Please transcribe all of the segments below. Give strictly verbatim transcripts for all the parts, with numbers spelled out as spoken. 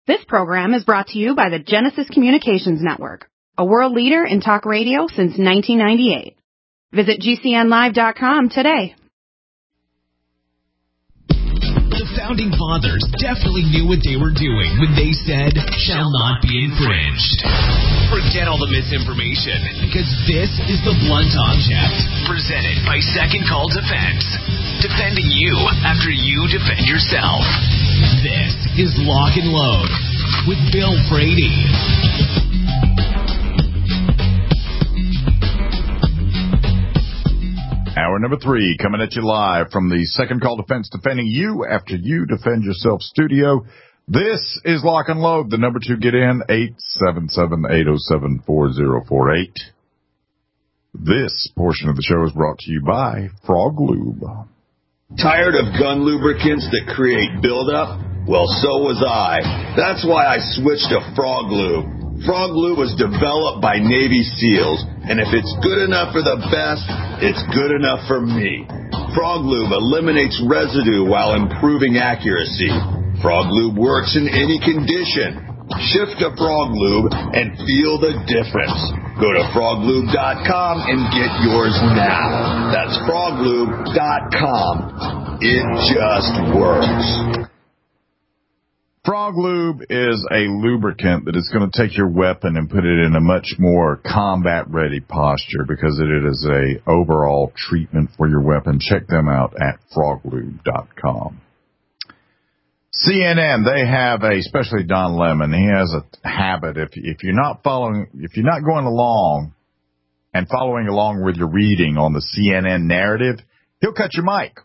This program is brought to you by the Genesis Communications Network, a world leader in talk radio since nineteen ninety-eight. Visit G C N live dot com today. The Founding Fathers definitely knew what they were doing when they said, shall not be infringed. Forget all the misinformation, because this is the Blunt Object, presented by Second Call Defense. Defending you after you defend yourself. This is Lock and Load with Bill Frady. Hour number three coming at you live from the Second Call Defense, defending you after you defend yourself studio. This is Lock and Load. The number to get in, eight seven seven, eight oh seven, four oh four eight. This portion of the show is brought to you by Frog Lube. Tired of gun lubricants that create buildup? Well, so was I. That's why I switched to Frog Lube. Frog Lube was developed by Navy SEALs, and if it's good enough for the best, it's good enough for me. Frog Lube eliminates residue while improving accuracy. Frog Lube works in any condition. Shift to Frog Lube and feel the difference. Go to frog lube dot com and get yours now. That's frog lube dot com. It just works. Frog Lube is a lubricant that is going to take your weapon and put it in a much more combat-ready posture because it is a overall treatment for your weapon. Check them out at frog lube dot com. C N N, they have a, especially Don Lemon, he has a habit, if if you're not following, if you're not going along and following along with your reading on the C N N narrative, he'll cut your mic.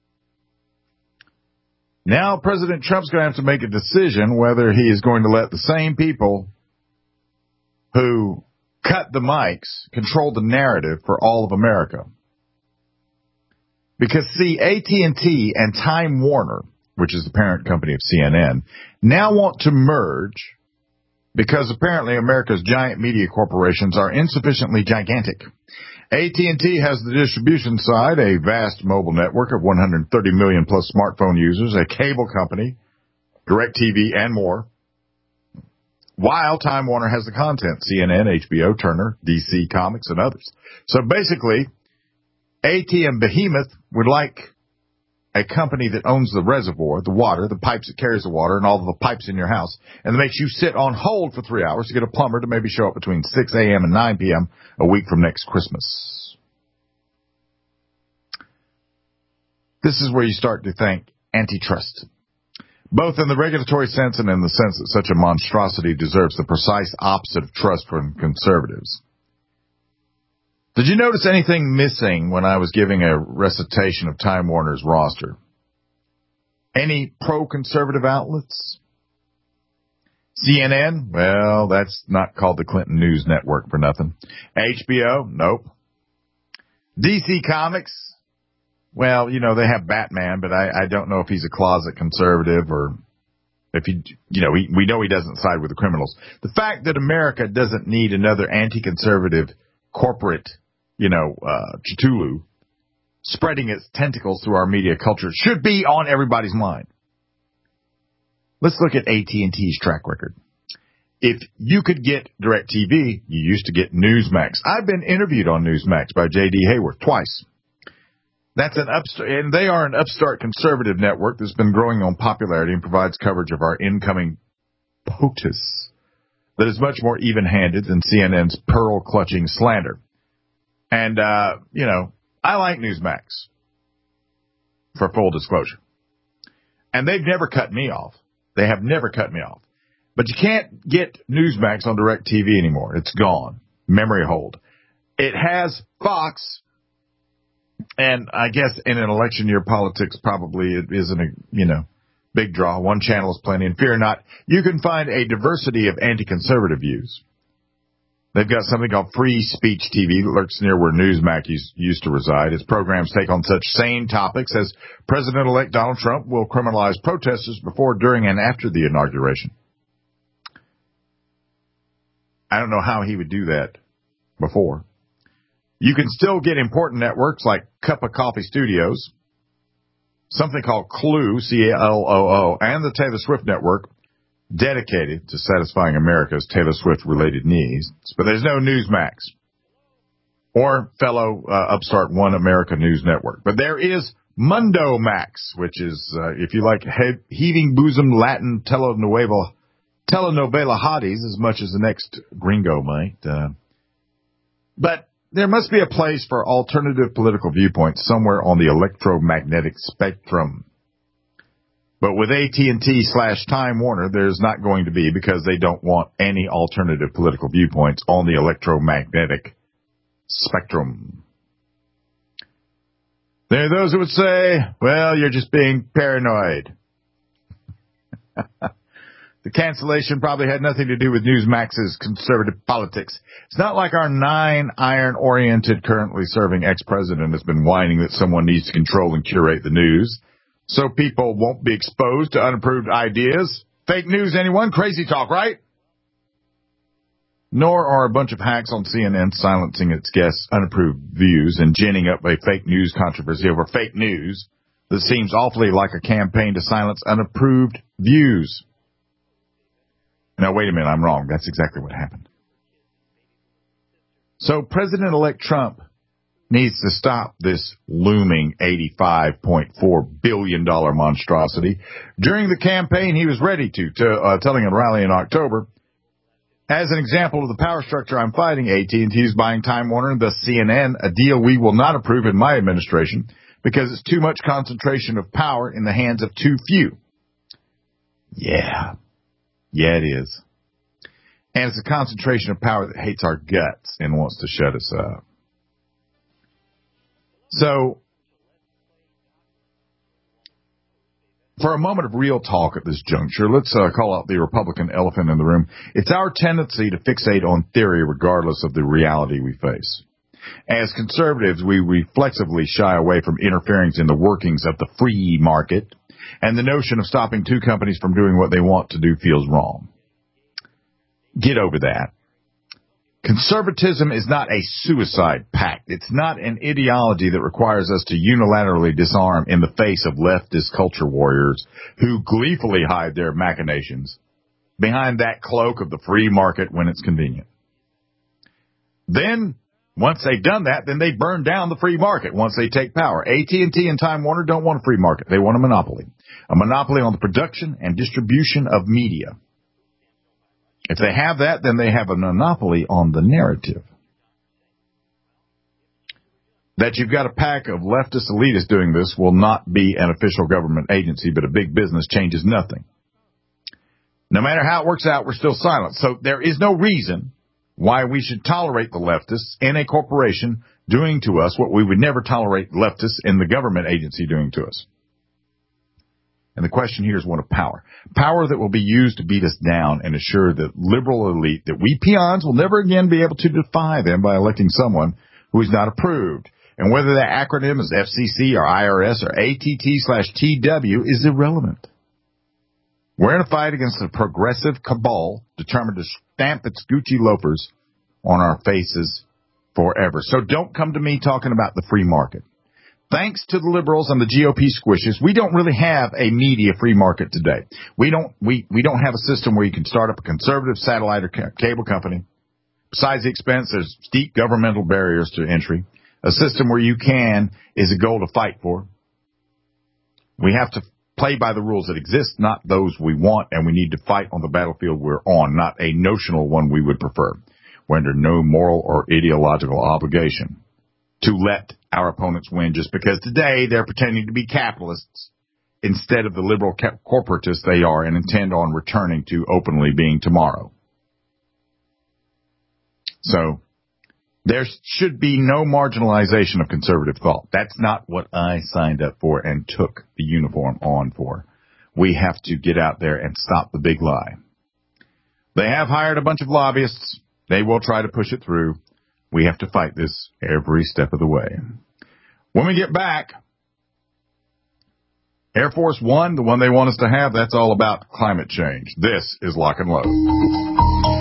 Now President Trump's going to have to make a decision whether he is going to let the same people who cut the mics control the narrative for all of America. Because, see, A T and T and Time Warner, which is the parent company of C N N, now want to merge because apparently America's giant media corporations are insufficiently gigantic. A T and T has the distribution side, a vast mobile network of one hundred thirty million plus smartphone users, a cable company, DirecTV, and more. While Time Warner has the content, C N N, H B O, Turner, D C Comics, and others. So basically, A T and Behemoth would like a company that owns the reservoir, the water, the pipes that carries the water, and all of the pipes in your house, and that makes you sit on hold for three hours to get a plumber to maybe show up between six a.m. and nine p.m. a week from next Christmas. This is where you start to think antitrust, both in the regulatory sense and in the sense that such a monstrosity deserves the precise opposite of trust from conservatives. Did you notice anything missing when I was giving a recitation of Time Warner's roster? Any pro-conservative outlets? C N N? Well, that's not called the Clinton News Network for nothing. H B O? Nope. D C Comics? Well, you know, they have Batman, but I, I don't know if he's a closet conservative or if he, you know, he, we know he doesn't side with the criminals. The fact that America doesn't need another anti-conservative corporate, you know, uh, Cthulhu spreading its tentacles through our media culture should be on everybody's mind. Let's look at A T and T's track record. If you could get DirecTV, you used to get Newsmax. I've been interviewed on Newsmax by J D Hayworth twice. That's an upstart, and they are an upstart conservative network that's been growing on popularity and provides coverage of our incoming POTUS that is much more even-handed than C N N's pearl-clutching slander. And, uh, you know, I like Newsmax, for full disclosure. And they've never cut me off. They have never cut me off. But you can't get Newsmax on DirecTV anymore. It's gone. Memory hold. It has Fox, and I guess in an election year, politics probably it isn't a, you know, big draw. One channel is plenty, and fear not, you can find a diversity of anti-conservative views. They've got something called Free Speech T V that lurks near where Newsmax used to reside. Its programs take on such sane topics as President-elect Donald Trump will criminalize protesters before, during, and after the inauguration. I don't know how he would do that before. You can still get important networks like Cup of Coffee Studios, something called Clue, C L O O, and the Taylor Swift Network, dedicated to satisfying America's Taylor Swift-related needs. But there's no Newsmax or fellow uh, upstart One America News Network. But there is Mundo Max, which is, uh, if you like he- heaving bosom Latin telenovela, telenovela hotties as much as the next gringo might. Uh, but there must be a place for alternative political viewpoints somewhere on the electromagnetic spectrum. But with A T and T slash Time Warner, there's not going to be, because they don't want any alternative political viewpoints on the electromagnetic spectrum. There are those who would say, well, you're just being paranoid. The cancellation probably had nothing to do with Newsmax's conservative politics. It's not like our nine-iron-oriented, currently serving ex-president has been whining that someone needs to control and curate the news so people won't be exposed to unapproved ideas. Fake news, anyone? Crazy talk, right? Nor are a bunch of hacks on C N N silencing its guests' unapproved views and ginning up a fake news controversy over fake news that seems awfully like a campaign to silence unapproved views. Now, wait a minute, I'm wrong. That's exactly what happened. So President-elect Trump needs to stop this looming eighty-five point four billion dollars monstrosity. During the campaign, he was ready to, to uh, telling a rally in October, as an example of the power structure I'm fighting, A T and T is buying Time Warner and thus C N N, a deal we will not approve in my administration because it's too much concentration of power in the hands of too few. Yeah. Yeah, it is. And it's a concentration of power that hates our guts and wants to shut us up. So, for a moment of real talk at this juncture, let's uh, call out the Republican elephant in the room. It's our tendency to fixate on theory regardless of the reality we face. As conservatives, we reflexively shy away from interference in the workings of the free market, and the notion of stopping two companies from doing what they want to do feels wrong. Get over that. Conservatism is not a suicide pact. It's not an ideology that requires us to unilaterally disarm in the face of leftist culture warriors who gleefully hide their machinations behind that cloak of the free market when it's convenient. Then, once they've done that, then they burn down the free market once they take power. A T and T and Time Warner don't want a free market. They want a monopoly. A monopoly on the production and distribution of media. If they have that, then they have a monopoly on the narrative. That you've got a pack of leftist elitists doing this will not be an official government agency, but a big business changes nothing. No matter how it works out, we're still silent. So there is no reason why we should tolerate the leftists in a corporation doing to us what we would never tolerate leftists in the government agency doing to us. And the question here is one of power. Power that will be used to beat us down and assure the liberal elite that we peons will never again be able to defy them by electing someone who is not approved. And whether that acronym is F C C or I R S or A T T slash T W is irrelevant. We're in a fight against a progressive cabal determined to stamp its Gucci loafers on our faces forever. So don't come to me talking about the free market. Thanks to the liberals and the G O P squishes, we don't really have a media free market today. We don't, we, we don't have a system where you can start up a conservative satellite or ca- cable company. Besides the expense, there's steep governmental barriers to entry. A system where you can is a goal to fight for. We have to play by the rules that exist, not those we want, and we need to fight on the battlefield we're on, not a notional one we would prefer. We're under no moral or ideological obligation to let our opponents win just because today they're pretending to be capitalists instead of the liberal ca- corporatists they are and intend on returning to openly being tomorrow. So there should be no marginalization of conservative thought. That's not what I signed up for and took the uniform on for. We have to get out there and stop the big lie. They have hired a bunch of lobbyists. They will try to push it through. We have to fight this every step of the way. When we get back, Air Force One, the one they want us to have, that's all about climate change. This is Lock and Load.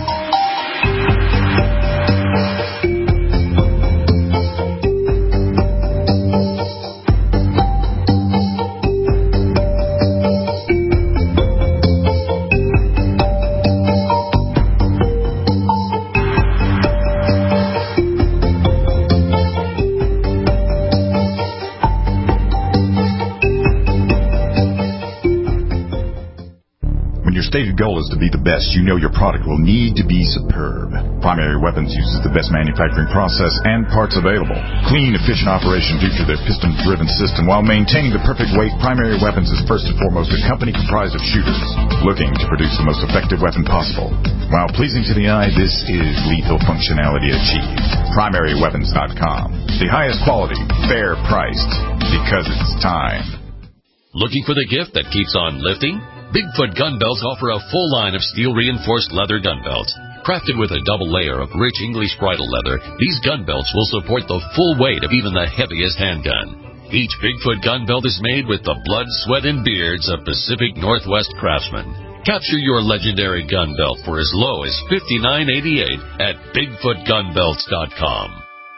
stated goal is to be the best, you know your product will need to be superb. Primary Weapons uses the best manufacturing process and parts available. Clean, efficient operation due to their piston-driven system. While maintaining the perfect weight, Primary Weapons is first and foremost a company comprised of shooters looking to produce the most effective weapon possible. While pleasing to the eye, this is lethal functionality achieved. primary weapons dot com. The highest quality, fair priced, because it's time. Looking for the gift that keeps on lifting? Bigfoot Gun Belts offer a full line of steel-reinforced leather gun belts. Crafted with a double layer of rich English bridle leather, these gun belts will support the full weight of even the heaviest handgun. Each Bigfoot gun belt is made with the blood, sweat, and beards of Pacific Northwest craftsmen. Capture your legendary gun belt for as low as fifty-nine eighty-eight at bigfoot gun belts dot com.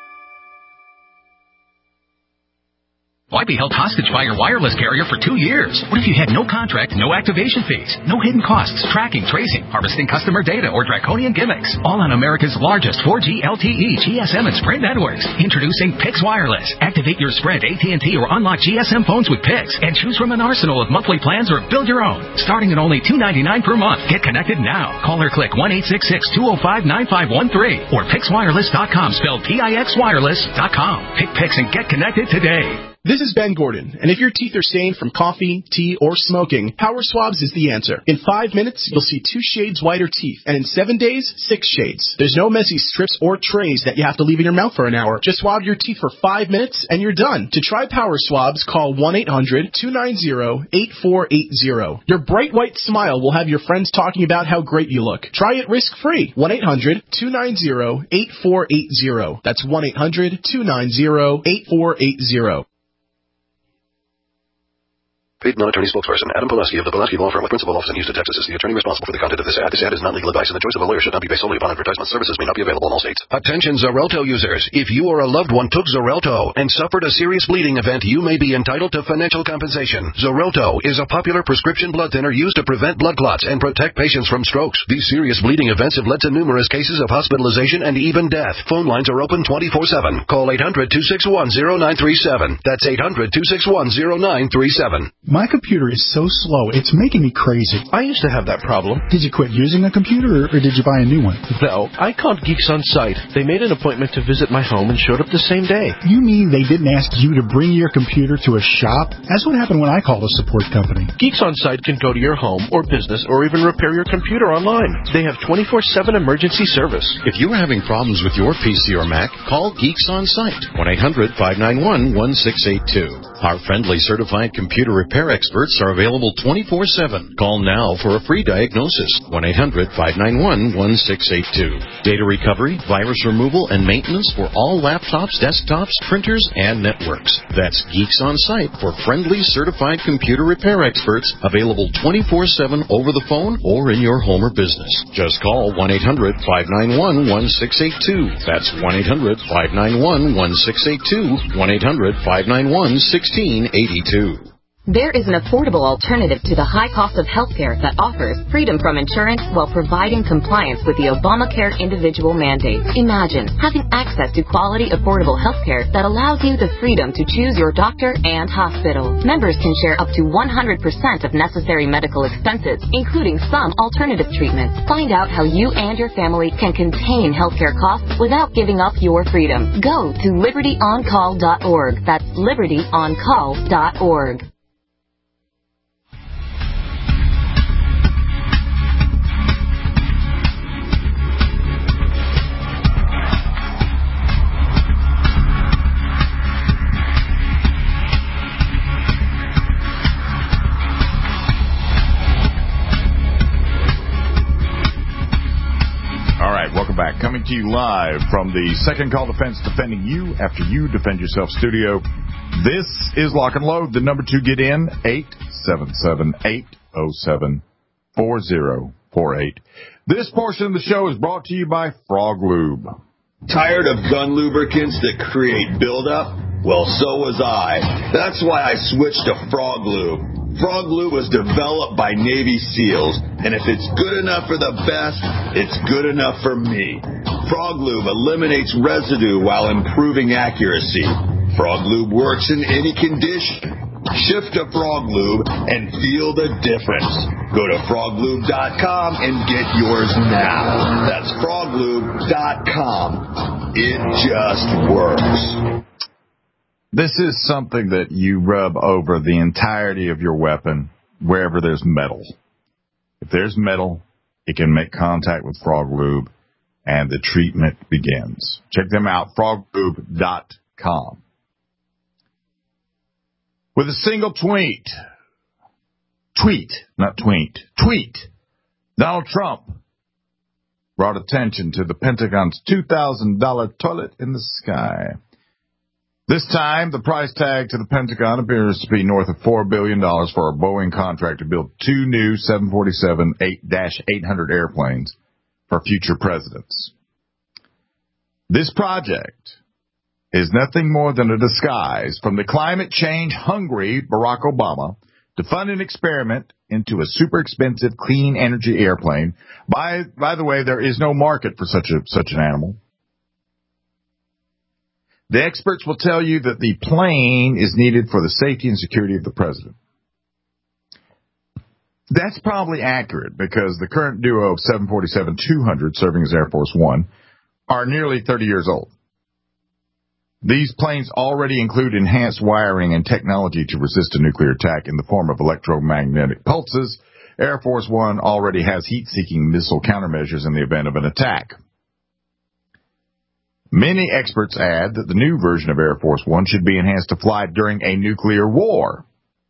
Why be held hostage by your wireless carrier for two years? What if you had no contract, no activation fees, no hidden costs, tracking, tracing, harvesting customer data, or draconian gimmicks? All on America's largest four G L T E, G S M, and Sprint networks. Introducing Pix Wireless. Activate your Sprint, A T and T, or unlock G S M phones with Pix, and choose from an arsenal of monthly plans or build your own. Starting at only two dollars and ninety-nine cents per month. Get connected now. Call or click one eight six six, two oh five, nine five one three or pix wireless dot com, spelled P I X wireless dot com. Pick Pix and get connected today. This is Ben Gordon, and if your teeth are stained from coffee, tea, or smoking, Power Swabs is the answer. In five minutes, you'll see two shades whiter teeth, and in seven days, six shades. There's no messy strips or trays that you have to leave in your mouth for an hour. Just swab your teeth for five minutes, and you're done. To try Power Swabs, call one eight hundred, two nine zero, eight four eight zero. Your bright white smile will have your friends talking about how great you look. Try it risk-free. one eight hundred, two nine zero, eight four eight zero. That's one eight hundred, two nine zero, eight four eight zero. Paid non-attorney spokesperson Adam Pulaski of the Pulaski Law Firm with principal office in Houston, Texas is the attorney responsible for the content of this ad. This ad is not legal advice, and the choice of a lawyer should not be based solely upon advertisement. Services may not be available in all states. Attention Xarelto users. If you or a loved one took Xarelto and suffered a serious bleeding event, you may be entitled to financial compensation. Xarelto is a popular prescription blood thinner used to prevent blood clots and protect patients from strokes. These serious bleeding events have led to numerous cases of hospitalization and even death. Phone lines are open twenty-four seven. Call eight hundred, two six one, zero nine three seven. That's eight hundred, two six one, zero nine three seven. My computer is so slow, it's making me crazy. I used to have that problem. Did you quit using a computer, or, or did you buy a new one? No, I called Geeks On Site. They made an appointment to visit my home and showed up the same day. You mean they didn't ask you to bring your computer to a shop? That's what happened when I called a support company. Geeks On Site can go to your home or business or even repair your computer online. They have twenty-four seven emergency service. If you're having problems with your P C or Mac, call Geeks On Site. one eight hundred, five nine one, one six eight two. Our friendly certified computer repair experts are available twenty-four seven. Call now for a free diagnosis. one eight hundred, five nine one, one six eight two. Data recovery, virus removal, and maintenance for all laptops, desktops, printers, and networks. That's Geeks On Site for friendly certified computer repair experts, available twenty-four seven over the phone or in your home or business. Just call one eight hundred, five nine one, one six eight two. That's one eight hundred, five nine one, one six eight two. one eight hundred, five nine one, one six eight two. There is an affordable alternative to the high cost of healthcare that offers freedom from insurance while providing compliance with the Obamacare individual mandate. Imagine having access to quality, affordable healthcare that allows you the freedom to choose your doctor and hospital. Members can share up to one hundred percent of necessary medical expenses, including some alternative treatments. Find out how you and your family can contain healthcare costs without giving up your freedom. Go to liberty on call dot org. That's liberty on call dot org. Welcome back. Coming to you live from the Second Call Defense, defending you after you defend yourself studio. This is Lock and Load. The number to get in, eight seven seven, eight oh seven, four oh four eight. This portion of the show is brought to you by Frog Lube. Tired of gun lubricants that create buildup? Well, so was I. That's why I switched to Frog Lube. Frog Lube was developed by Navy SEALs, and if it's good enough for the best, it's good enough for me. Frog Lube eliminates residue while improving accuracy. Frog Lube works in any condition. Shift to Frog Lube and feel the difference. Go to frog lube dot com and get yours now. That's frog lube dot com. It just works. This is something that you rub over the entirety of your weapon wherever there's metal. If there's metal, it can make contact with Frog Lube, and the treatment begins. Check them out, frog lube dot com. With a single tweet, tweet, not tweet, tweet, Donald Trump brought attention to the Pentagon's two thousand dollars toilet in the sky. This time, the price tag to the Pentagon appears to be north of four billion dollars for a Boeing contract to build two new seven forty-seven dash eight hundred airplanes for future presidents. This project is nothing more than a disguise from the climate change-hungry Barack Obama to fund an experiment into a super expensive clean energy airplane. By, by the way, there is no market for such a, such an animal. The experts will tell you that the plane is needed for the safety and security of the president. That's probably accurate because the current duo of seven forty-seven two hundred serving as Air Force One are nearly thirty years old. These planes already include enhanced wiring and technology to resist a nuclear attack in the form of electromagnetic pulses. Air Force One already has heat-seeking missile countermeasures in the event of an attack. Many experts add that the new version of Air Force One should be enhanced to fly during a nuclear war.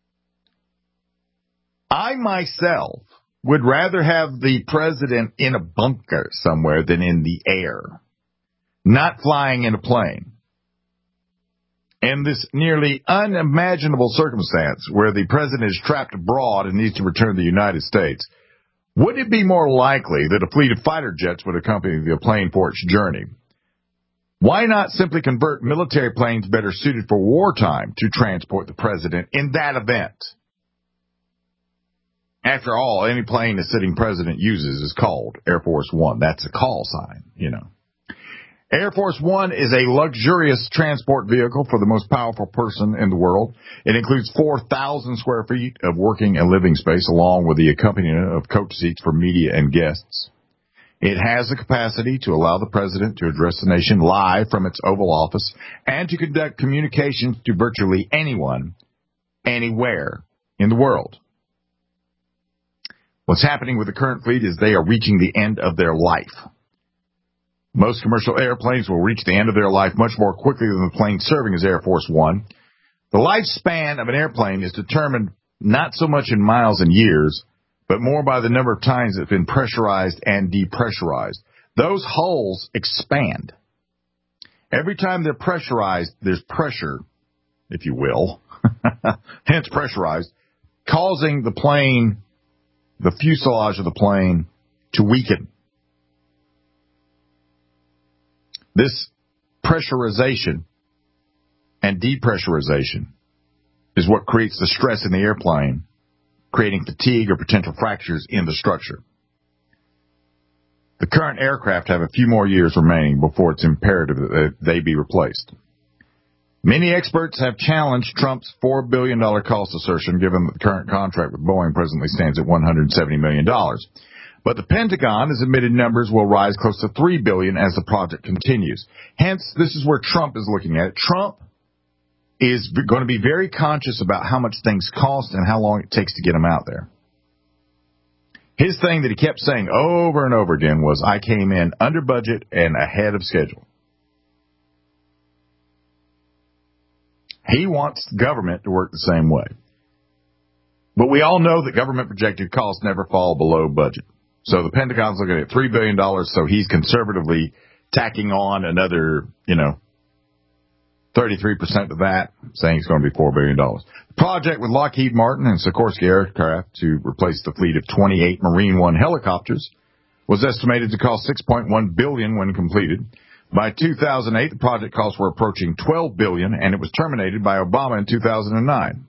I myself would rather have the president in a bunker somewhere than in the air, not flying in a plane. In this nearly unimaginable circumstance where the president is trapped abroad and needs to return to the United States, would it be more likely that a fleet of fighter jets would accompany the plane for its journey? Why not simply convert military planes better suited for wartime to transport the president in that event? After all, any plane a sitting president uses is called Air Force One. That's a call sign, you know. Air Force One is a luxurious transport vehicle for the most powerful person in the world. It includes four thousand square feet of working and living space, along with the accompaniment of coach seats for media and guests. It has the capacity to allow the president to address the nation live from its Oval Office and to conduct communications to virtually anyone, anywhere in the world. What's happening with the current fleet is they are reaching the end of their life. Most commercial airplanes will reach the end of their life much more quickly than the plane serving as Air Force One. The lifespan of an airplane is determined not so much in miles and years, but more by the number of times it's been pressurized and depressurized. Those hulls expand. Every time they're pressurized, there's pressure, if you will, hence pressurized, causing the plane, the fuselage of the plane, to weaken. This pressurization and depressurization is what creates the stress in the airplane, creating fatigue or potential fractures in the structure. The current aircraft have a few more years remaining before it's imperative that they be replaced. Many experts have challenged Trump's four billion dollars cost assertion, given that the current contract with Boeing presently stands at one hundred seventy million dollars. But the Pentagon has admitted numbers will rise close to three billion dollars as the project continues. Hence, this is where Trump is looking at it. Trump is going to be very conscious about how much things cost and how long it takes to get them out there. His thing that he kept saying over and over again was, I came in under budget and ahead of schedule. He wants government to work the same way. But we all know that government projected costs never fall below budget. So the Pentagon's looking at three billion dollars, so he's conservatively tacking on another, you know, thirty-three percent of that, saying it's going to be four billion dollars. The project with Lockheed Martin and Sikorsky Aircraft to replace the fleet of twenty-eight Marine One helicopters was estimated to cost six point one billion dollars when completed. By two thousand eight, the project costs were approaching twelve billion dollars, and it was terminated by Obama in two thousand nine.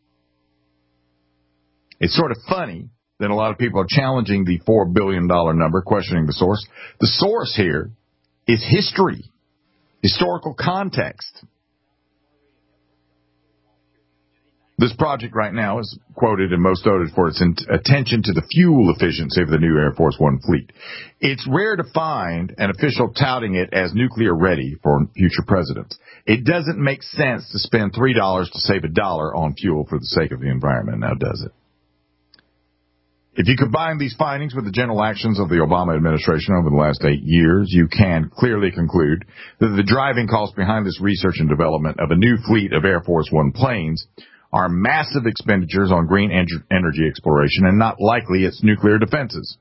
It's sort of funny that a lot of people are challenging the four billion dollars number, questioning the source. The source here is history, historical context. The This project right now is quoted and most noted for its in- attention to the fuel efficiency of the new Air Force One fleet. It's rare to find an official touting it as nuclear ready for future presidents. It doesn't make sense to spend three dollars to save a dollar on fuel for the sake of the environment, now does it? If you combine these findings with the general actions of the Obama administration over the last eight years, you can clearly conclude that the driving costs behind this research and development of a new fleet of Air Force One planes are massive expenditures on green en- energy exploration and not likely its nuclear defenses.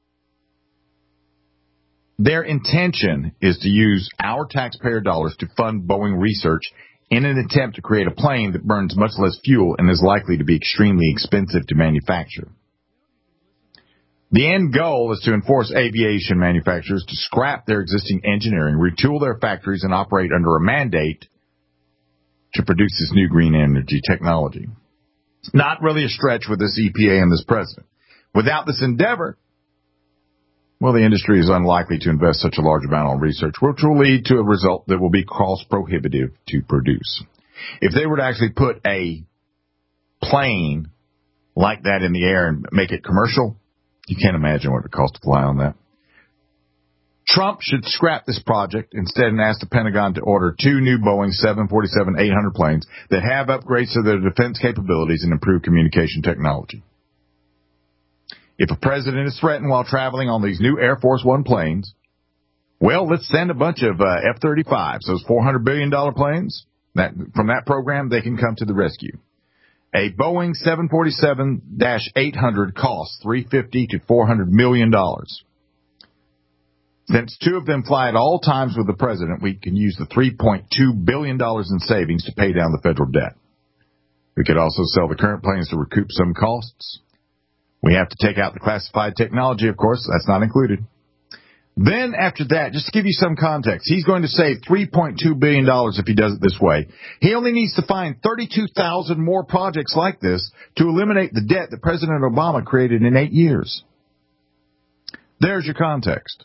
Their intention is to use our taxpayer dollars to fund Boeing research in an attempt to create a plane that burns much less fuel and is likely to be extremely expensive to manufacture. The end goal is to enforce aviation manufacturers to scrap their existing engineering, retool their factories, and operate under a mandate to produce this new green energy technology. It's not really a stretch with this E P A and this president. Without this endeavor, well, the industry is unlikely to invest such a large amount on research, which will lead to a result that will be cost prohibitive to produce. If they were to actually put a plane like that in the air and make it commercial, you can't imagine what it would cost to fly on that. Trump should scrap this project instead and ask the Pentagon to order two new Boeing seven forty-seven eight hundred planes that have upgrades to their defense capabilities and improved communication technology. If a president is threatened while traveling on these new Air Force One planes, well, let's send a bunch of uh, F thirty-fives, those four hundred billion dollars planes. That, from that program, they can come to the rescue. A Boeing seven forty-seven eight hundred costs three hundred fifty to four hundred million dollars. Since two of them fly at all times with the president, we can use the three point two billion dollars in savings to pay down the federal debt. We could also sell the current planes to recoup some costs. We have to take out the classified technology, of course. That's not included. Then after that, just to give you some context, he's going to save three point two billion dollars if he does it this way. He only needs to find thirty-two thousand more projects like this to eliminate the debt that President Obama created in eight years. There's your context.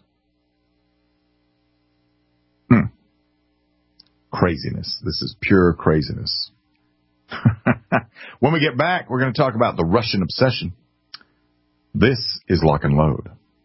Hmm. Craziness. This is pure craziness. When we get back, we're going to talk about the Russian obsession. This is Lock and Load.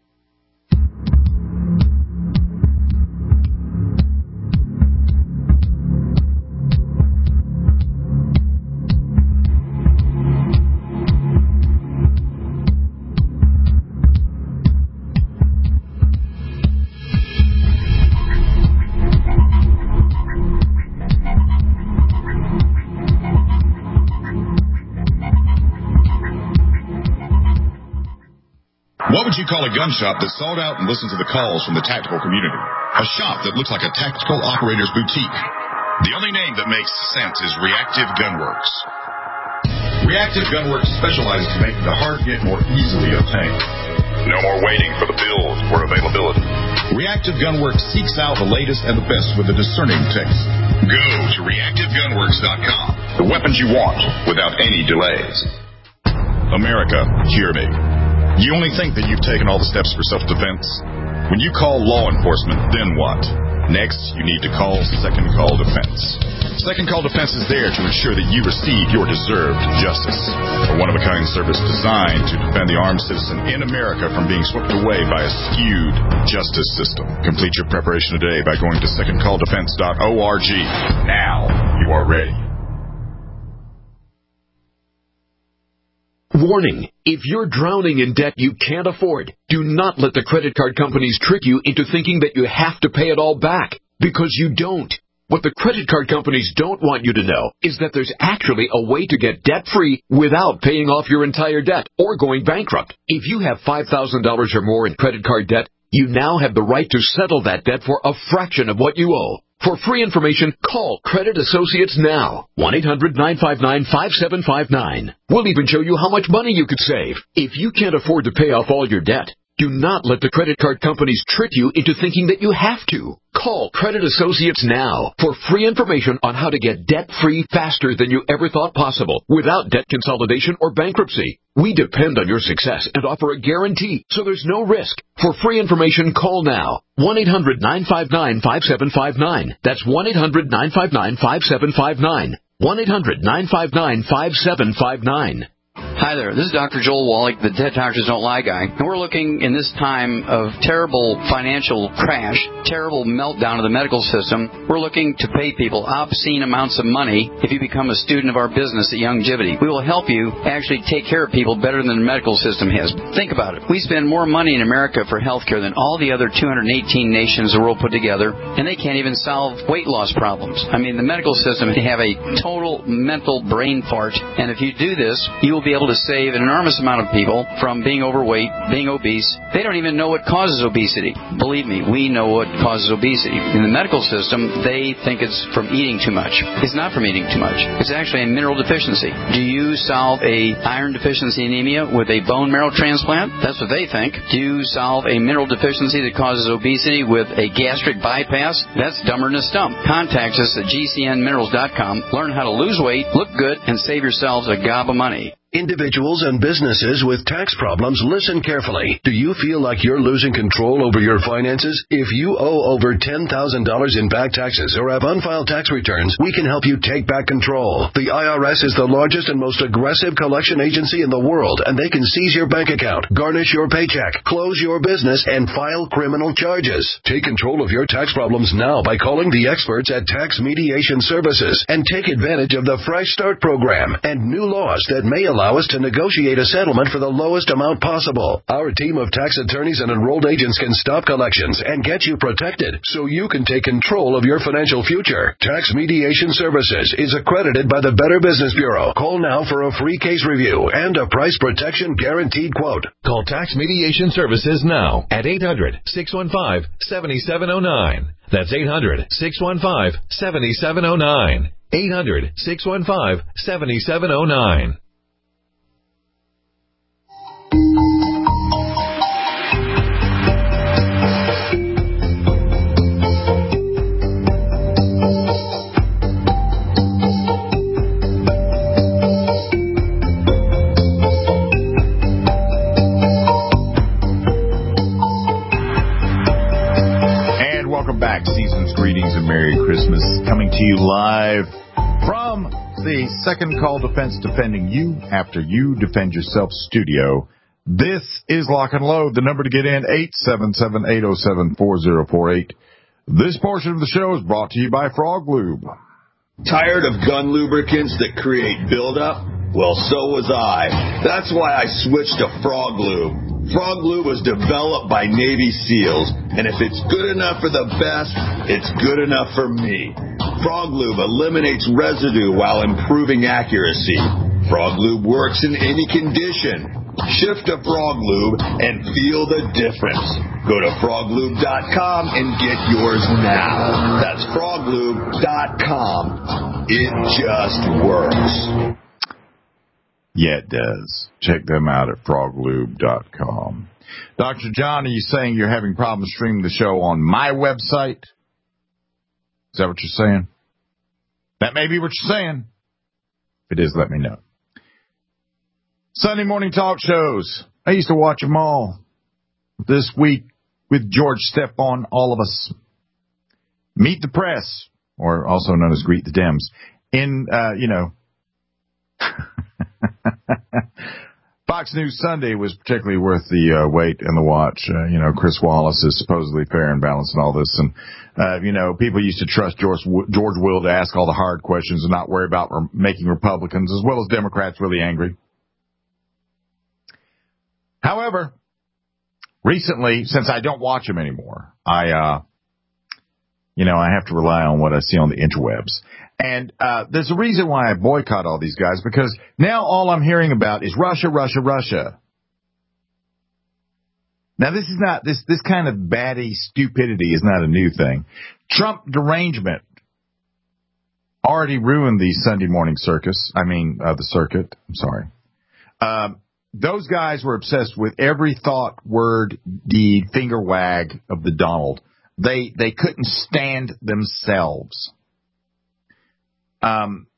What would you call a gun shop that sold out and listened to the calls from the tactical community? A shop that looks like a tactical operator's boutique. The only name that makes sense is Reactive Gunworks. Reactive Gunworks specializes in making the hard get more easily obtained. No more waiting for the build or availability. Reactive Gunworks seeks out the latest and the best with a discerning taste. Go to reactive gunworks dot com. The weapons you want without any delays. America, hear me. You only think that you've taken all the steps for self-defense? When you call law enforcement, then what? Next, you need to call Second Call Defense. Second Call Defense is there to ensure that you receive your deserved justice. A one-of-a-kind service designed to defend the armed citizen in America from being swept away by a skewed justice system. Complete your preparation today by going to second call defense dot org. Now you are ready. Warning, if you're drowning in debt you can't afford, do not let the credit card companies trick you into thinking that you have to pay it all back, because you don't. What the credit card companies don't want you to know is that there's actually a way to get debt-free without paying off your entire debt or going bankrupt. If you have five thousand dollars or more in credit card debt, you now have the right to settle that debt for a fraction of what you owe. For free information, call Credit Associates now. one eight hundred nine five nine five seven five nine. We'll even show you how much money you could save. If you can't afford to pay off all your debt, do not let the credit card companies trick you into thinking that you have to. Call Credit Associates now for free information on how to get debt-free faster than you ever thought possible without debt consolidation or bankruptcy. We depend on your success and offer a guarantee, so there's no risk. For free information, call now. one eight hundred nine five nine five seven five nine. That's one eight hundred nine five nine five seven five nine. one eight hundred nine five nine five seven five nine. Hi there, this is Doctor Joel Wallach, the Dead Doctors Don't Lie guy, and we're looking in this time of terrible financial crash, terrible meltdown of the medical system. We're looking to pay people obscene amounts of money if you become a student of our business at Youngevity. We will help you actually take care of people better than the medical system has. Think about it. We spend more money in America for health care than all the other two hundred eighteen nations of the world put together, and they can't even solve weight loss problems. I mean, the medical system can have a total mental brain fart, and if you do this, you will be able to save an enormous amount of people from being overweight, being obese. They don't even know what causes obesity. Believe me, we know what causes obesity. In the medical system, they think it's from eating too much. It's not from eating too much. It's actually a mineral deficiency. Do you solve a iron deficiency anemia with a bone marrow transplant? That's what they think. Do you solve a mineral deficiency that causes obesity with a gastric bypass? That's dumber than a stump. Contact us at G C N minerals dot com. Learn how to lose weight, look good, and save yourselves a gob of money. Individuals and businesses with tax problems, listen carefully. Do you feel like you're losing control over your finances? If you owe over ten thousand dollars in back taxes or have unfiled tax returns, we can help you take back control. The I R S is the largest and most aggressive collection agency in the world, and they can seize your bank account, garnish your paycheck, close your business, and file criminal charges. Take control of your tax problems now by calling the experts at Tax Mediation Services and take advantage of the Fresh Start program and new laws that may allow us to negotiate a settlement for the lowest amount possible. Our team of tax attorneys and enrolled agents can stop collections and get you protected so you can take control of your financial future. Tax Mediation Services is accredited by the Better Business Bureau. Call now for a free case review and a price protection guaranteed quote. Call Tax Mediation Services now at eight hundred, six one five, seven seven zero nine. That's eight hundred, six one five, seven seven zero nine. eight hundred, six one five, seven seven zero nine. And welcome back. Season's greetings and Merry Christmas. Coming to you live from the Second Call Defense Defending You After You Defend Yourself studio. This is Lock and Load. The number to get in, eight seven seven, eight oh seven, four oh four eight. This portion of the show is brought to you by Frog Lube. Tired of gun lubricants that create buildup? Well, so was I. That's why I switched to Frog Lube. Frog Lube was developed by Navy SEALs, and if it's good enough for the best, it's good enough for me. Frog Lube eliminates residue while improving accuracy. Frog Lube works in any condition. Shift to Frog Lube and feel the difference. Go to frog lube dot com and get yours now. That's frog lube dot com. It just works. Yeah, it does. Check them out at frog lube dot com. Doctor John, are you saying you're having problems streaming the show on my website? Is that what you're saying? That may be what you're saying. If it is, let me know. Sunday morning talk shows. I used to watch them all. This week with George Stepp on All of Us. Meet the Press, or also known as Greet the Dems. In, uh, you know, Fox News Sunday was particularly worth the uh, wait and the watch. Uh, you know, Chris Wallace is supposedly fair and balanced and all this. And, uh, you know, people used to trust George, George Will to ask all the hard questions and not worry about re- making Republicans as well as Democrats really angry. However, recently, since I don't watch them anymore, I, uh, you know, I have to rely on what I see on the interwebs. And uh there's a reason why I boycott all these guys, because now all I'm hearing about is Russia, Russia, Russia. Now, this is not, this, this kind of batty stupidity is not a new thing. Trump derangement already ruined the Sunday morning circus. I mean, uh, the circuit. I'm sorry. Um, Those guys were obsessed with every thought, word, deed, finger wag of the Donald. They they couldn't stand themselves. Um,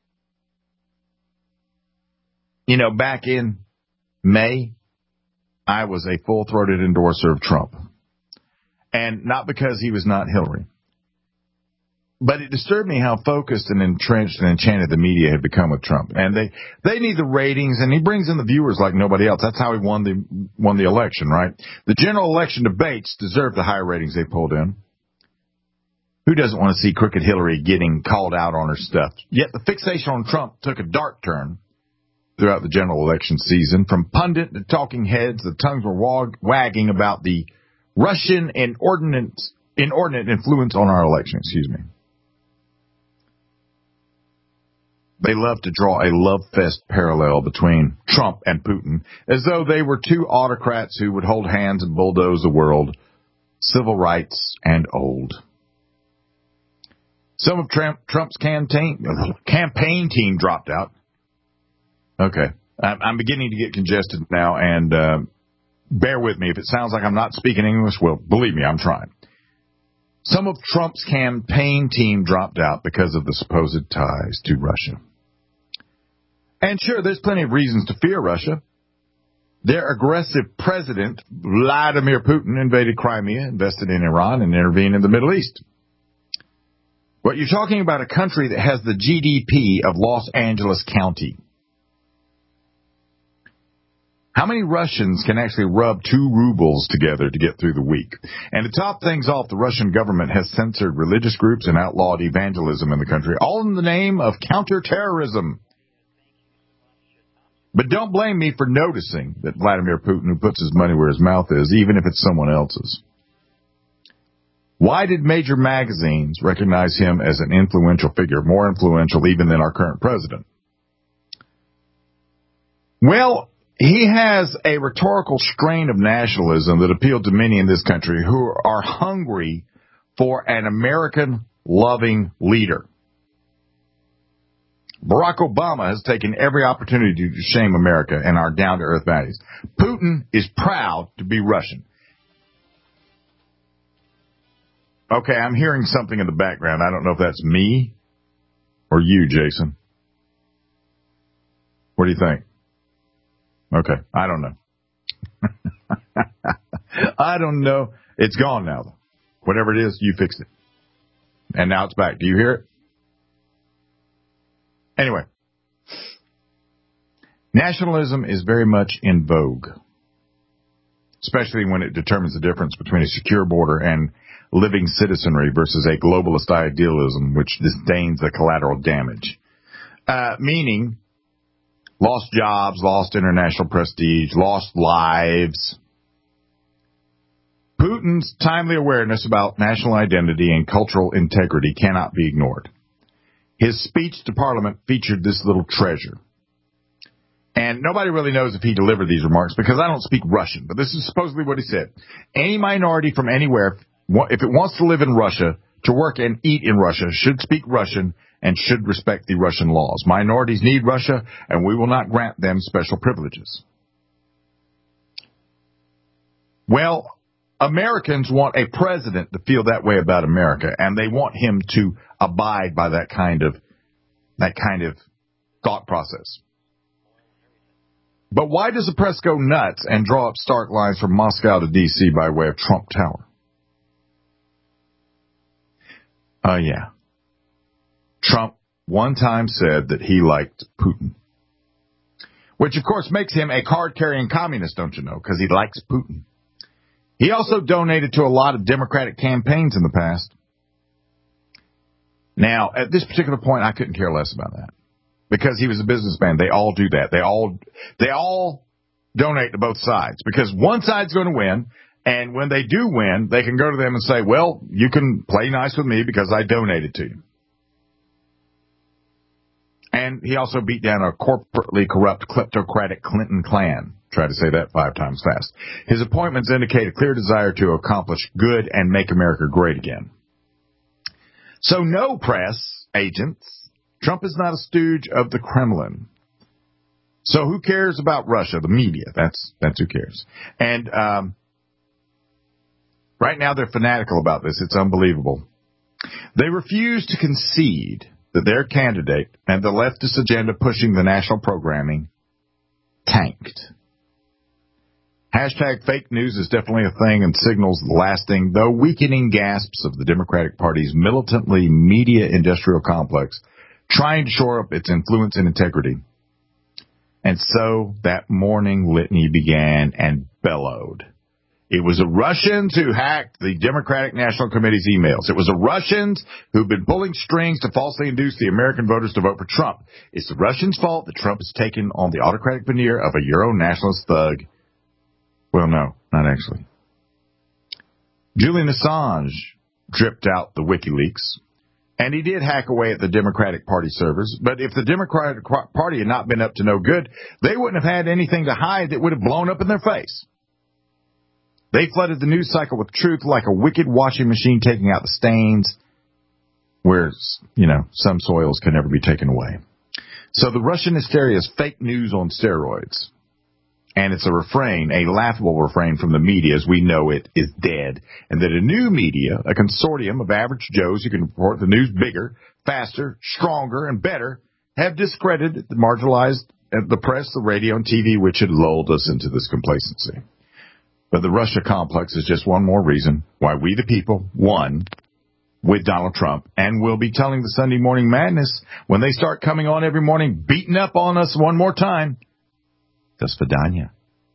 you know, back in May, I was a full-throated endorser of Trump. And not because he was not Hillary. But it disturbed me how focused and entrenched and enchanted the media had become with Trump. And they, they need the ratings, and he brings in the viewers like nobody else. That's how he won the, won the election, right? The general election debates deserve the higher ratings they pulled in. Who doesn't want to see crooked Hillary getting called out on her stuff? Yet the fixation on Trump took a dark turn throughout the general election season. From pundit to talking heads, the tongues were wag- wagging about the Russian inordinate, inordinate influence on our election, excuse me. They love to draw a love fest parallel between Trump and Putin, as though they were two autocrats who would hold hands and bulldoze the world, civil rights and old. Some of Trump, Trump's campaign, campaign team dropped out. Okay. I'm beginning to get congested now, and uh, bear with me. If it sounds like I'm not speaking English, well, believe me, I'm trying. Some of Trump's campaign team dropped out because of the supposed ties to Russia. And sure, there's plenty of reasons to fear Russia. Their aggressive president, Vladimir Putin, invaded Crimea, invested in Iran, and intervened in the Middle East. But you're talking about a country that has the G D P of Los Angeles County. How many Russians can actually rub two rubles together to get through the week? And to top things off, the Russian government has censored religious groups and outlawed evangelism in the country, all in the name of counterterrorism. But don't blame me for noticing that Vladimir Putin, who puts his money where his mouth is, even if it's someone else's. Why did major magazines recognize him as an influential figure, more influential even than our current president? Well, he has a rhetorical strain of nationalism that appealed to many in this country who are hungry for an American-loving leader. Barack Obama has taken every opportunity to shame America and our down-to-earth values. Putin is proud to be Russian. Okay, I'm hearing something in the background. I don't know if that's me or you, Jason. What do you think? Okay, I don't know. I don't know. It's gone now, though. Whatever it is, you fixed it. And now it's back. Do you hear it? Anyway, nationalism is very much in vogue, especially when it determines the difference between a secure border and living citizenry versus a globalist idealism which disdains the collateral damage. Uh, meaning, lost jobs, lost international prestige, lost lives. Putin's timely awareness about national identity and cultural integrity cannot be ignored. His speech to Parliament featured this little treasure. And nobody really knows if he delivered these remarks because I don't speak Russian, but this is supposedly what he said. Any minority from anywhere, if it wants to live in Russia, to work and eat in Russia, should speak Russian and should respect the Russian laws. Minorities need Russia, and we will not grant them special privileges. Well, Americans want a president to feel that way about America, and they want him to abide by that kind of that kind of thought process. But why does the press go nuts and draw up stark lines from Moscow to D C by way of Trump Tower? Oh, uh, yeah. Trump one time said that he liked Putin. Which, of course, makes him a card-carrying communist, don't you know, because he likes Putin. He also donated to a lot of Democratic campaigns in the past. Now, at this particular point, I couldn't care less about that. Because he was a businessman. They all do that. They all, they all donate to both sides. Because one side's going to win. And when they do win, they can go to them and say, well, you can play nice with me because I donated to you. And he also beat down a corporately corrupt kleptocratic Clinton clan. Try to say that five times fast. His appointments indicate a clear desire to accomplish good and make America great again. So no, press agents. Trump is not a stooge of the Kremlin. So who cares about Russia? The media. That's that's who cares. And um, right now they're fanatical about this. It's unbelievable. They refuse to concede that their candidate and the leftist agenda pushing the national programming tanked. Hashtag fake news is definitely a thing and signals the lasting, though weakening gasps of the Democratic Party's militantly media industrial complex, trying to shore up its influence and integrity. And so that morning litany began and bellowed. It was the Russians who hacked the Democratic National Committee's emails. It was the Russians who've been pulling strings to falsely induce the American voters to vote for Trump. It's the Russians' fault that Trump has taken on the autocratic veneer of a Euro-nationalist thug. Well, no, not actually. Julian Assange dripped out the WikiLeaks, and he did hack away at the Democratic Party servers. But if the Democratic Party had not been up to no good, they wouldn't have had anything to hide that would have blown up in their face. They flooded the news cycle with truth like a wicked washing machine taking out the stains where, you know, some soils can never be taken away. So the Russian hysteria is fake news on steroids. And it's a refrain, a laughable refrain from the media as we know it is dead. And that a new media, a consortium of average Joes who can report the news bigger, faster, stronger, and better, have discredited the marginalized the press, the radio, and T V, which had lulled us into this complacency. But the Russia complex is just one more reason why we the people won with Donald Trump and will be telling the Sunday Morning Madness when they start coming on every morning, beating up on us one more time. Do svidaniya.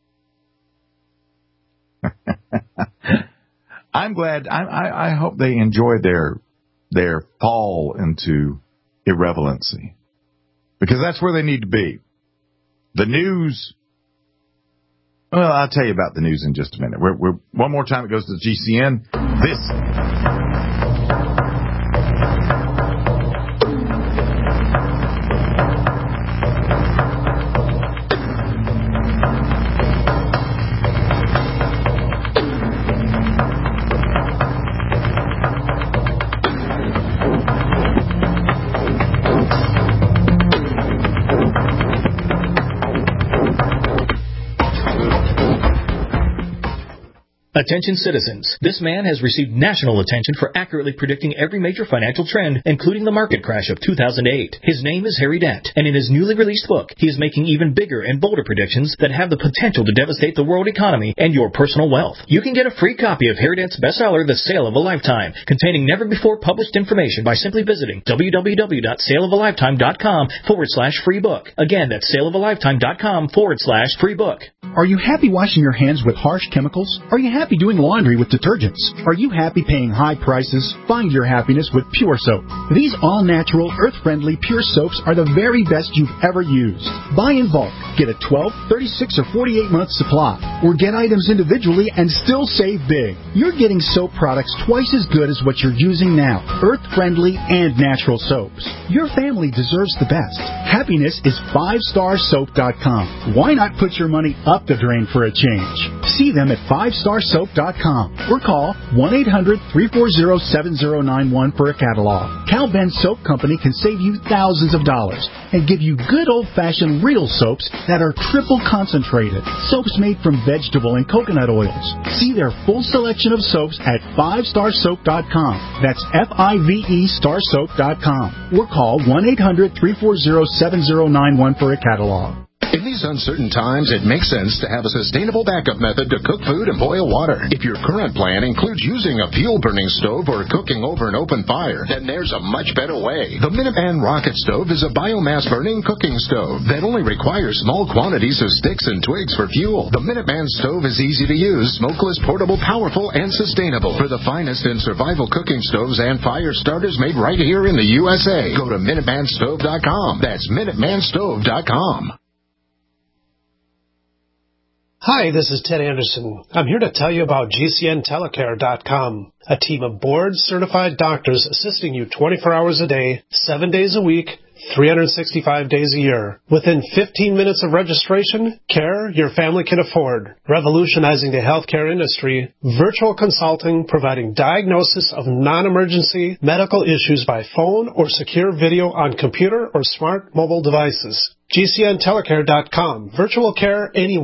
I'm glad. I, I, I hope they enjoy their their fall into irrelevancy because that's where they need to be. The news. Well, I'll tell you about the news in just a minute. We're, we're, one more time, it goes to the G C N. This. Attention citizens, this man has received national attention for accurately predicting every major financial trend, including the market crash of two thousand eight. His name is Harry Dent, and in his newly released book, he is making even bigger and bolder predictions that have the potential to devastate the world economy and your personal wealth. You can get a free copy of Harry Dent's bestseller, The Sale of a Lifetime, containing never-before published information by simply visiting www.saleofalifetime.com forward slash free book. Again, that's saleofalifetime.com forward slash free book. Are you happy washing your hands with harsh chemicals? Are you happy doing laundry with detergents? Are you happy paying high prices? Find your happiness with Pure Soap. These all-natural, earth-friendly Pure Soaps are the very best you've ever used. Buy in bulk. Get a twelve, thirty-six, or forty-eight month supply. Or get items individually and still save big. You're getting soap products twice as good as what you're using now. Earth-friendly and natural soaps. Your family deserves the best. Happiness is five star soap dot com. Why not put your money up the drain for a change? See them at five star soap dot com or call one eight hundred, three four zero, seven zero nine one for a catalog. Cal Ben Soap Company can save you thousands of dollars and give you good old-fashioned real soaps that are triple concentrated. Soaps made from vegetable and coconut oils. See their full selection of soaps at five star soap dot com. That's F I V E star soap dot com or call one eight hundred, three four zero, seven zero nine one for a catalog. In these uncertain times, it makes sense to have a sustainable backup method to cook food and boil water. If your current plan includes using a fuel-burning stove or cooking over an open fire, then there's a much better way. The Minuteman Rocket Stove is a biomass-burning cooking stove that only requires small quantities of sticks and twigs for fuel. The Minuteman Stove is easy to use, smokeless, portable, powerful, and sustainable. For the finest in survival cooking stoves and fire starters made right here in the U S A, go to Minuteman Stove dot com. That's Minuteman Stove dot com. Hi, this is Ted Anderson. I'm here to tell you about G C N telecare dot com, a team of board-certified doctors assisting you twenty-four hours a day, seven days a week, three hundred sixty-five days a year. Within fifteen minutes of registration, care your family can afford. Revolutionizing the healthcare industry, virtual consulting providing diagnosis of non-emergency medical issues by phone or secure video on computer or smart mobile devices. G C N telecare dot com. Virtual care anywhere.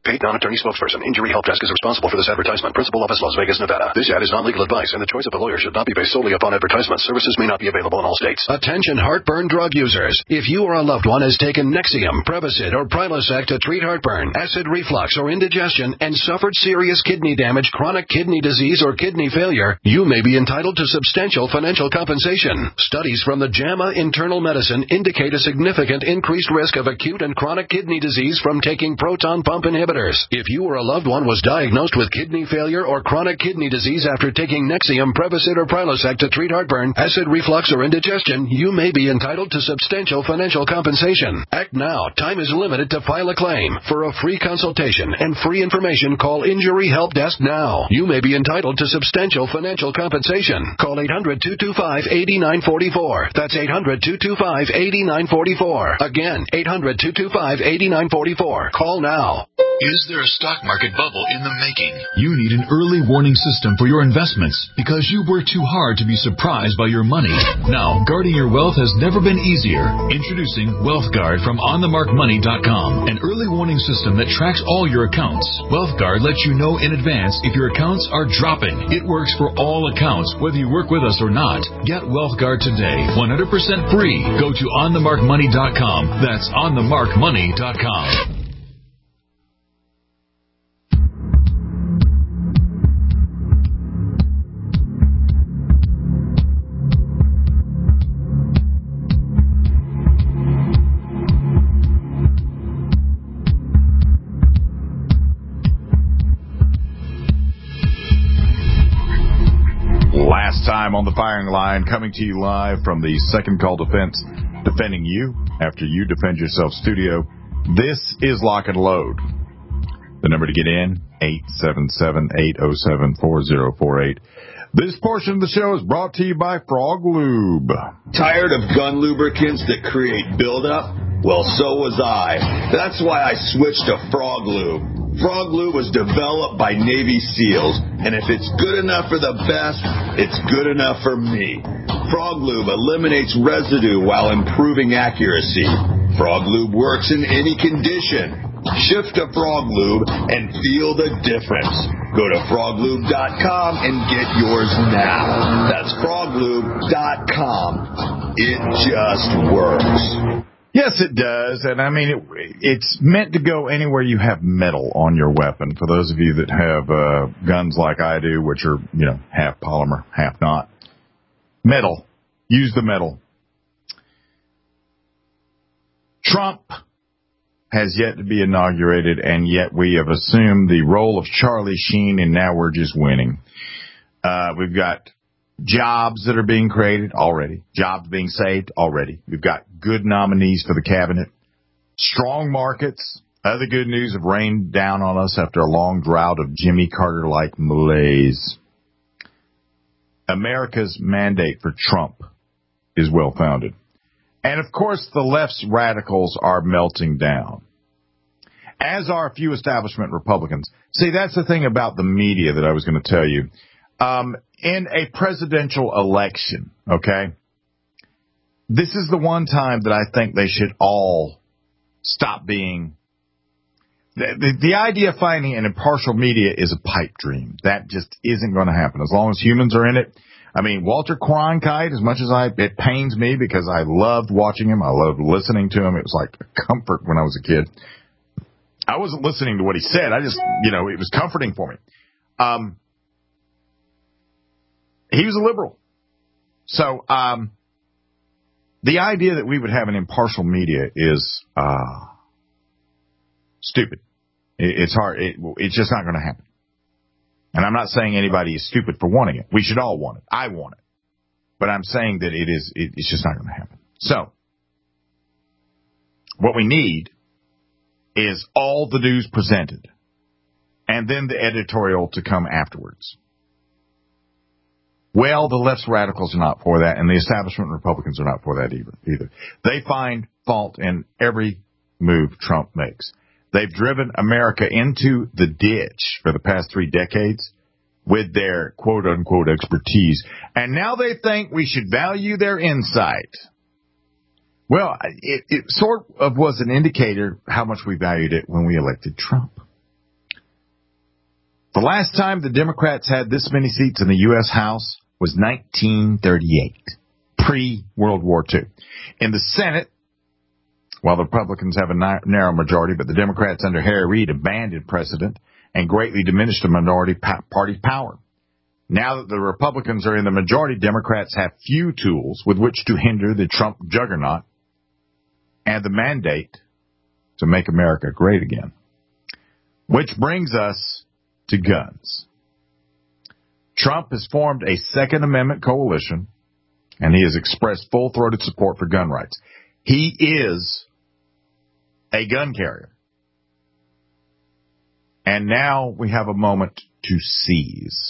Paid non-attorney spokesperson. Injury Help Desk is responsible for this advertisement. Principal office, Las Vegas, Nevada. This ad is not legal advice, and the choice of a lawyer should not be based solely upon advertisement. Services may not be available in all states. Attention heartburn drug users. If you or a loved one has taken Nexium, Prevacid, or Prilosec to treat heartburn, acid reflux, or indigestion, and suffered serious kidney damage, chronic kidney disease, or kidney failure, you may be entitled to substantial financial compensation. Studies from the JAMA Internal Medicine indicate a significant increased risk of acute and chronic kidney disease from taking proton pump inhibitors. If you or a loved one was diagnosed with kidney failure or chronic kidney disease after taking Nexium, Prevacid, or Prilosec to treat heartburn, acid reflux, or indigestion, you may be entitled to substantial financial compensation. Act now. Time is limited to file a claim. For a free consultation and free information, call Injury Help Desk now. You may be entitled to substantial financial compensation. Call eight hundred, two two five, eight nine four four. That's eight hundred, two two five, eight nine four four. Again, eight hundred, two two five, eight nine four four. Call now. Is there a stock market bubble in the making? You need an early warning system for your investments because you work too hard to be surprised by your money. Now, guarding your wealth has never been easier. Introducing WealthGuard from on the mark money dot com, an early warning system that tracks all your accounts. WealthGuard lets you know in advance if your accounts are dropping. It works for all accounts, whether you work with us or not. Get WealthGuard today, one hundred percent free. Go to on the mark money dot com. That's on the mark money dot com. Last time on the firing line, coming to you live from the Second Call Defense, defending you after you defend yourself studio. This is Lock and Load. The number to get in, eight seven seven, eight oh seven, four oh four eight. This portion of the show is brought to you by Frog Lube. Tired of gun lubricants that create buildup? Well, so was I. That's why I switched to Frog Lube. Frog Lube was developed by Navy SEALs, and if it's good enough for the best, it's good enough for me. Frog Lube eliminates residue while improving accuracy. Frog Lube works in any condition. Shift to Frog Lube and feel the difference. Go to frog lube dot com and get yours now. That's frog lube dot com. It just works. Yes, it does. And I mean, it, it's meant to go anywhere you have metal on your weapon. For those of you that have uh, guns like I do, which are, you know, half polymer, half not. Metal. Use the metal. Trump has yet to be inaugurated, and yet we have assumed the role of Charlie Sheen, and now we're just winning. Uh, we've got jobs that are being created already. Jobs being saved already. We've got good nominees for the cabinet. Strong markets. Other good news have rained down on us after a long drought of Jimmy Carter-like malaise. America's mandate for Trump is well-founded. And, of course, the left's radicals are melting down, as are a few establishment Republicans. See, that's the thing about the media that I was going to tell you. Um, in a presidential election, okay, this is the one time that I think they should all stop being. The, the, the idea of finding an impartial media is a pipe dream. That just isn't going to happen as long as humans are in it. I mean, Walter Cronkite, as much as I, it pains me because I loved watching him. I loved listening to him. It was like a comfort when I was a kid. I wasn't listening to what he said. I just, you know, it was comforting for me. Um, he was a liberal. So, um, the idea that we would have an impartial media is, uh, stupid. It, it's hard. It, it's just not going to happen. And I'm not saying anybody is stupid for wanting it. We should all want it. I want it. But I'm saying that it is, it, it's just not going to happen. So, what we need is all the news presented, and then the editorial to come afterwards. Well, the left's radicals are not for that, and the establishment Republicans are not for that either. either. They find fault in every move Trump makes. They've driven America into the ditch for the past three decades with their quote-unquote expertise, and now they think we should value their insight. Well, it, it sort of was an indicator how much we valued it when we elected Trump. The last time the Democrats had this many seats in the U S House was nineteen thirty-eight, pre-World War Two. In the Senate, while the Republicans have a narrow majority, but the Democrats under Harry Reid abandoned precedent and greatly diminished the minority party power. Now that the Republicans are in the majority, Democrats have few tools with which to hinder the Trump juggernaut and the mandate to make America great again. Which brings us to guns. Trump has formed a Second Amendment coalition, and he has expressed full-throated support for gun rights. He is a gun carrier. And now we have a moment to seize.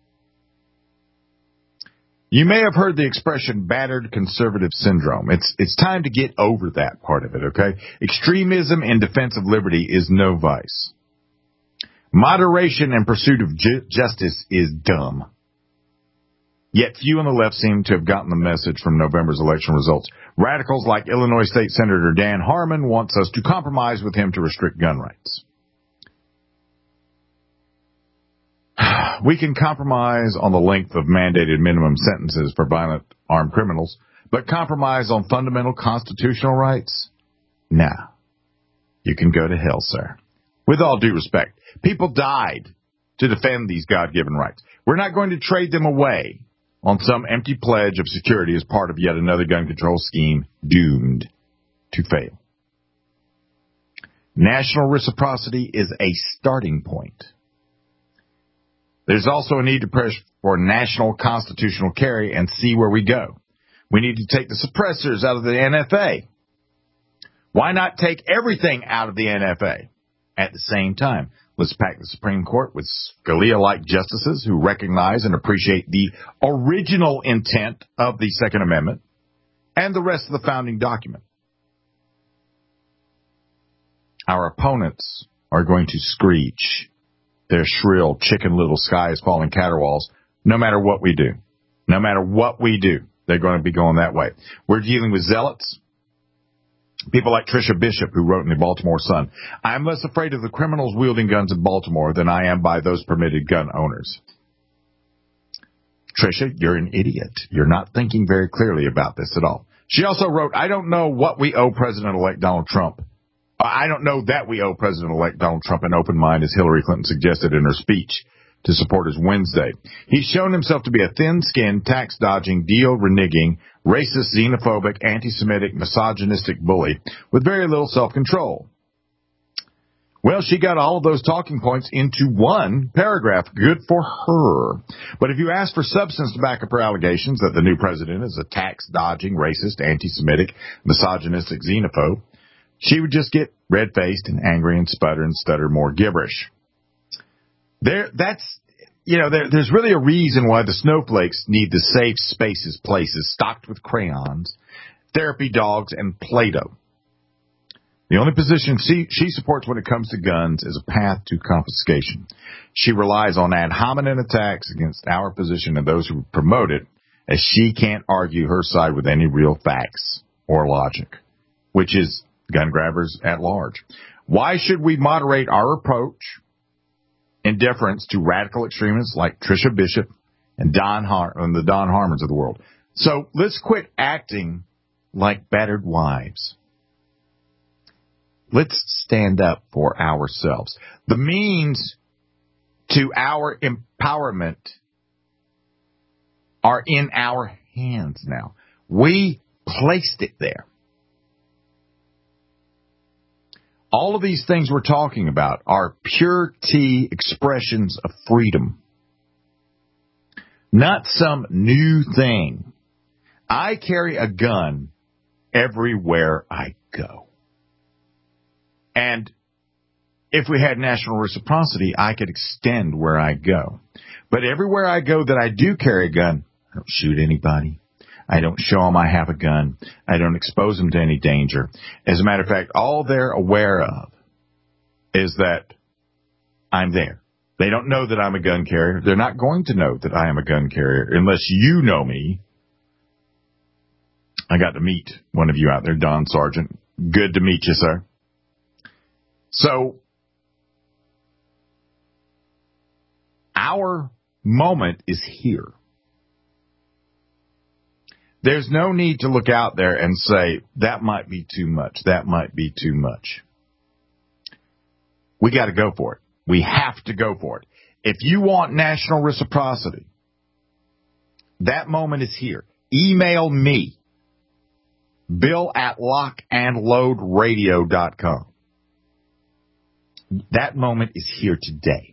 You may have heard the expression battered conservative syndrome. It's it's time to get over that part of it, okay? Extremism in defense of liberty is no vice. Moderation in pursuit of ju- justice is dumb. Yet few on the left seem to have gotten the message from November's election results. Radicals like Illinois State Senator Dan Harmon wants us to compromise with him to restrict gun rights. We can compromise on the length of mandated minimum sentences for violent armed criminals, but compromise on fundamental constitutional rights? Nah. You can go to hell, sir. With all due respect, people died to defend these God-given rights. We're not going to trade them away on some empty pledge of security as part of yet another gun control scheme doomed to fail. National reciprocity is a starting point. There's also a need to push for national constitutional carry and see where we go. We need to take the suppressors out of the N F A. Why not take everything out of the N F A at the same time? Let's pack the Supreme Court with Scalia-like justices who recognize and appreciate the original intent of the Second Amendment and the rest of the founding document. Our opponents are going to screech their shrill Chicken Little Sky is Falling caterwauls no matter what we do. No matter what we do, they're going to be going that way. We're dealing with zealots. People like Tricia Bishop, who wrote in the Baltimore Sun, I'm less afraid of the criminals wielding guns in Baltimore than I am by those permitted gun owners. Tricia, you're an idiot. You're not thinking very clearly about this at all. She also wrote, I don't know what we owe President-elect Donald Trump. I don't know that we owe President-elect Donald Trump an open mind, as Hillary Clinton suggested in her speech to supporters Wednesday. He's shown himself to be a thin-skinned, tax-dodging, deal-reneging, racist, xenophobic, anti-Semitic, misogynistic bully with very little self-control. Well, she got all of those talking points into one paragraph. Good for her. But if you ask for substance to back up her allegations that the new president is a tax-dodging, racist, anti-Semitic, misogynistic xenophobe, she would just get red-faced and angry and sputter and stutter more gibberish. There, that's, you know, there, there's really a reason why the snowflakes need the safe spaces places stocked with crayons, therapy dogs, and Play-Doh. The only position she, she supports when it comes to guns is a path to confiscation. She relies on ad hominem attacks against our position and those who promote it, as she can't argue her side with any real facts or logic, which is gun grabbers at large. Why should we moderate our approach in deference to radical extremists like Tricia Bishop and Don Har- and the Don Harmons of the world? So let's quit acting like battered wives. Let's stand up for ourselves. The means to our empowerment are in our hands now. We placed it there. All of these things we're talking about are pure T expressions of freedom, not some new thing. I carry a gun everywhere I go. And if we had national reciprocity, I could extend where I go. But everywhere I go that I do carry a gun, I don't shoot anybody. I don't show them I have a gun. I don't expose them to any danger. As a matter of fact, all they're aware of is that I'm there. They don't know that I'm a gun carrier. They're not going to know that I am a gun carrier unless you know me. I got to meet one of you out there, Don Sargent. Good to meet you, sir. So, Our moment is here. There's no need to look out there and say, that might be too much, that might be too much. We got to go for it. We have to go for it. If you want national reciprocity, that moment is here. Email me, Bill at lock and load radio dot com. That moment is here today.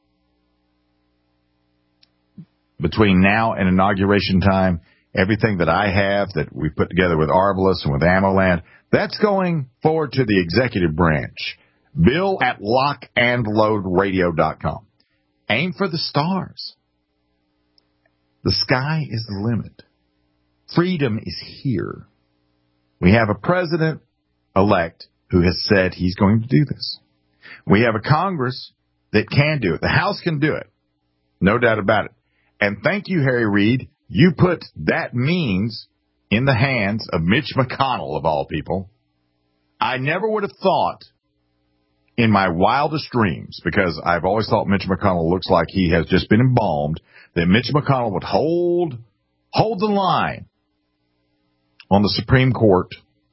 Between now and inauguration time, everything that I have that we put together with Arbalest and with AmmoLand, that's going forward to the executive branch. Bill at lock and load radio dot com. Aim for the stars. The sky is the limit. Freedom is here. We have a president-elect who has said he's going to do this. We have a Congress that can do it. The House can do it. No doubt about it. And thank you, Harry Reid. You put that means in the hands of Mitch McConnell, of all people. I never would have thought in my wildest dreams, because I've always thought Mitch McConnell looks like he has just been embalmed, that Mitch McConnell would hold, hold the line on the Supreme Court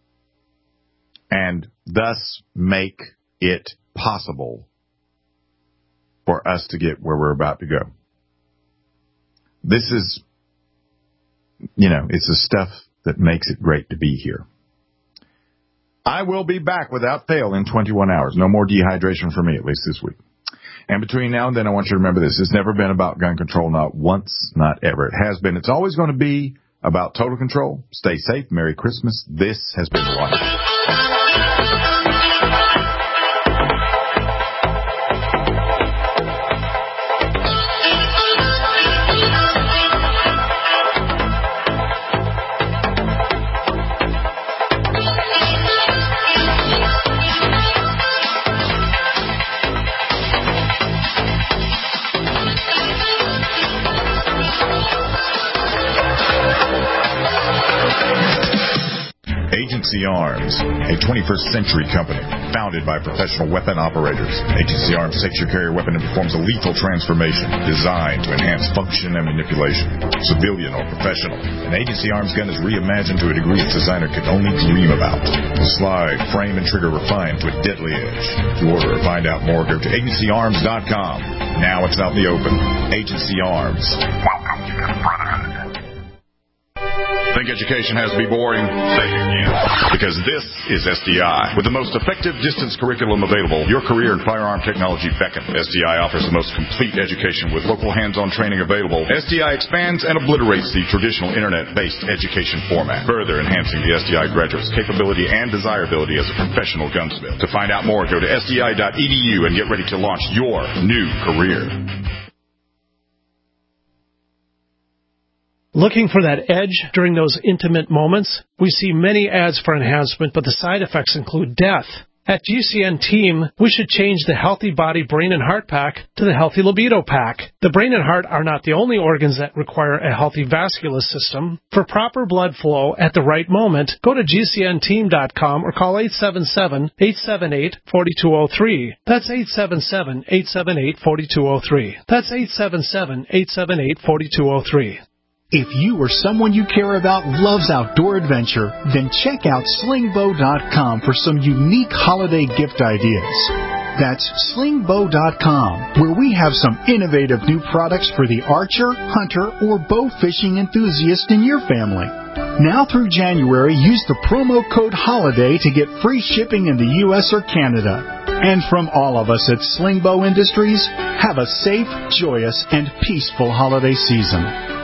and thus make it possible for us to get where we're about to go. This is, you know, it's the stuff that makes it great to be here. I will be back without fail in twenty-one hours. No more dehydration for me, at least this week. And between now and then, I want you to remember this. It's never been about gun control, not once, not ever. It has been. It's always going to be about total control. Stay safe. Merry Christmas. This has been Life. Agency Arms, a twenty-first century company founded by professional weapon operators. Agency Arms takes your carrier weapon and performs a lethal transformation designed to enhance function and manipulation, civilian or professional. An Agency Arms gun is reimagined to a degree its designer could only dream about. The slide, frame, and trigger refined to a deadly edge. To order or find out more, go to agency arms dot com. Now it's out in the open. Agency Arms. Welcome to the Brotherhood. Think education has to be boring? Say it again. Because this is S D I. With the most effective distance curriculum available, your career in firearm technology beckons. S D I offers the most complete education with local hands-on training available. S D I expands and obliterates the traditional internet-based education format, further enhancing the S D I graduate's capability and desirability as a professional gunsmith. To find out more, go to S D I dot E D U and get ready to launch your new career. Looking for that edge during those intimate moments? We see many ads for enhancement, but the side effects include death. At G C N Team, we should change the Healthy Body, Brain, and Heart Pack to the Healthy Libido Pack. The brain and heart are not the only organs that require a healthy vascular system. For proper blood flow at the right moment, go to G C N team dot com or call eight seven seven, eight seven eight, four two zero three. That's eight seven seven, eight seven eight, four two zero three. That's eight seven seven, eight seven eight, four two zero three. If you or someone you care about loves outdoor adventure, then check out sling bow dot com for some unique holiday gift ideas. That's sling bow dot com, where we have some innovative new products for the archer, hunter, or bow fishing enthusiast in your family. Now through January, use the promo code HOLIDAY to get free shipping in the U S or Canada. And from all of us at Sling Bow Industries, have a safe, joyous, and peaceful holiday season.